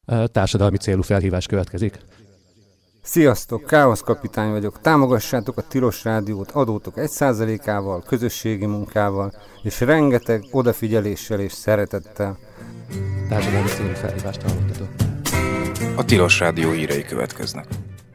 Társadalmi célú felhívás következik. Sziasztok, Káosz kapitány vagyok. Támogassátok a Tilos Rádiót adótok 1%-ával, közösségi munkával, és rengeteg odafigyeléssel és szeretettel. Társadalmi célú felhívást hallottatok. A Tilos Rádió hírei következnek.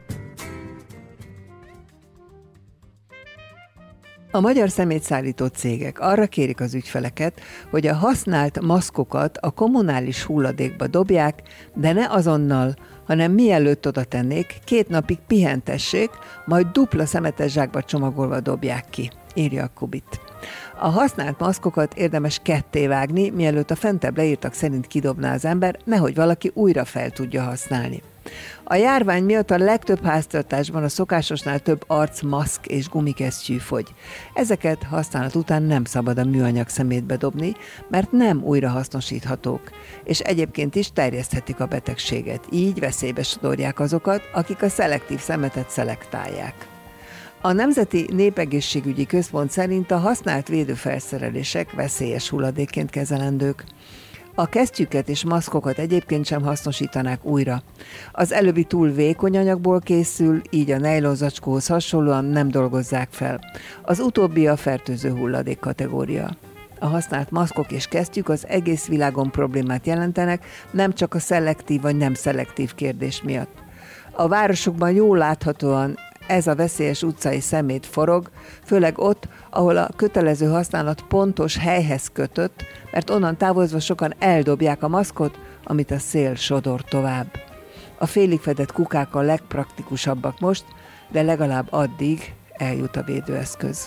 A magyar szemétszállító cégek arra kérik az ügyfeleket, hogy a használt maszkokat a kommunális hulladékba dobják, de ne azonnal, hanem mielőtt oda tennék, 2 napig pihentessék, majd dupla szemetes zsákba csomagolva dobják ki, írja a Kubit. A használt maszkokat érdemes ketté vágni, mielőtt a fentebb leírtak szerint kidobná az ember, nehogy valaki újra fel tudja használni. A járvány miatt a legtöbb háztartásban a szokásosnál több arcmaszk és gumikesztyű fogy. Ezeket használat után nem szabad a műanyag szemétbe dobni, mert nem újrahasznosíthatók, és egyébként is terjeszthetik a betegséget. Így veszélybe sodorják azokat, akik a szelektív szemetet szelektálják. A Nemzeti Népegészségügyi Központ szerint a használt védőfelszerelések veszélyes hulladékként kezelendők. A kesztyűket és maszkokat egyébként sem hasznosítanák újra. Az előbbi túl vékony anyagból készül, így a nejlonzacskóhoz hasonlóan nem dolgozzák fel. Az utóbbi a fertőző hulladék kategória. A használt maszkok és kesztyűk az egész világon problémát jelentenek, nem csak a szelektív vagy nem szelektív kérdés miatt. A városokban jól láthatóan ez a veszélyes utcai szemét forog, főleg ott, ahol a kötelező használat pontos helyhez kötött, mert onnan távozva sokan eldobják a maszkot, amit a szél sodor tovább. A félig fedett kukák a legpraktikusabbak most, de legalább addig eljut a védőeszköz.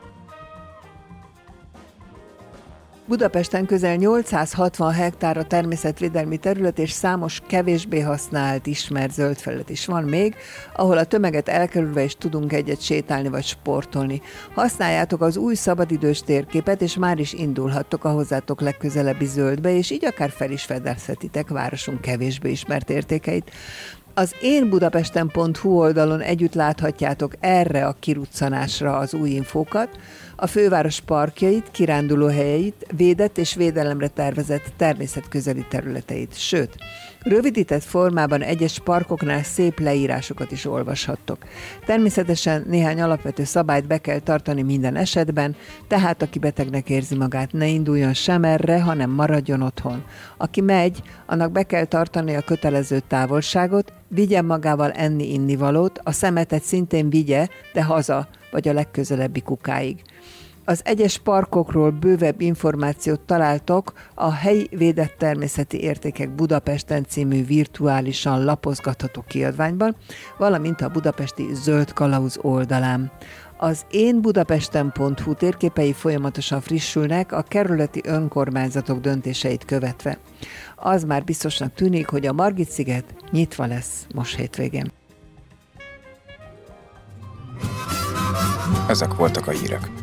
Budapesten közel 860 hektár a természetvédelmi terület, és számos kevésbé használt, ismert zöldfelület is van még, ahol a tömeget elkerülve is tudunk egyet sétálni vagy sportolni. Használjátok az új szabadidős térképet, és már is indulhattok a hozzátok legközelebbi zöldbe, és így akár fel is fedezhetitek városunk kevésbé ismert értékeit. Az énbudapesten.hu oldalon együtt láthatjátok erre a kiruccanásra az új infókat, a főváros parkjait, kirándulóhelyeit, védett és védelemre tervezett természetközeli területeit. Sőt, rövidített formában egyes parkoknál szép leírásokat is olvashattok. Természetesen néhány alapvető szabályt be kell tartani minden esetben, tehát aki betegnek érzi magát, ne induljon sem erre, hanem maradjon otthon. Aki megy, annak be kell tartani a kötelező távolságot, vigyen magával enni-innivalót, a szemetet szintén vigye, de haza, vagy a legközelebbi kukáig. Az egyes parkokról bővebb információt találtok a Helyi Védett Természeti Értékek Budapesten című virtuálisan lapozgatható kiadványban, valamint a budapesti Zöld Kalauz oldalán. Az énbudapesten.hu térképei folyamatosan frissülnek a kerületi önkormányzatok döntéseit követve. Az már biztosnak tűnik, hogy a Margit-sziget nyitva lesz most hétvégén. Ezek voltak a hírek.